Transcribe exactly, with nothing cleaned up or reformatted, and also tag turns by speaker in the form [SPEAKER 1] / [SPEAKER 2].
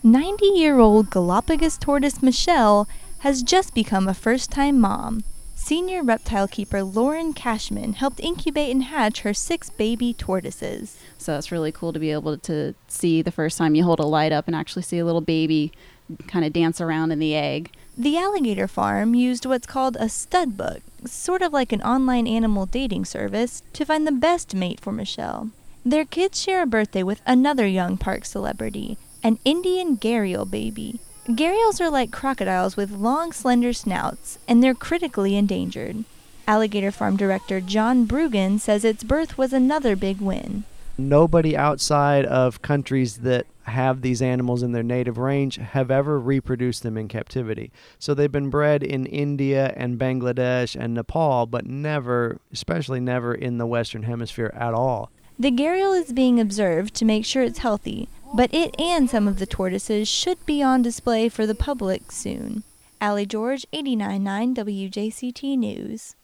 [SPEAKER 1] ninety-year-old Galapagos tortoise Michelle has just become a first-time mom. Senior reptile keeper Lauren Cashman helped incubate and hatch her six baby tortoises.
[SPEAKER 2] So it's really cool to be able to see the first time you hold a light up and actually see a little baby kind of dance around in the egg.
[SPEAKER 1] The alligator farm used what's called a stud book, sort of like an online animal dating service, to find the best mate for Michelle. Their kids share a birthday with another young park celebrity, an Indian gharial baby. Gharials are like crocodiles with long, slender snouts, and they're critically endangered. Alligator Farm Director John Brugan says its birth was another big win.
[SPEAKER 3] Nobody outside of countries that have these animals in their native range have ever reproduced them in captivity. So they've been bred in India and Bangladesh and Nepal, but never, especially never in the Western Hemisphere at all.
[SPEAKER 1] The gharial is being observed to make sure it's healthy, but it and some of the tortoises should be on display for the public soon. Allie George, eighty-nine point nine W J C T News.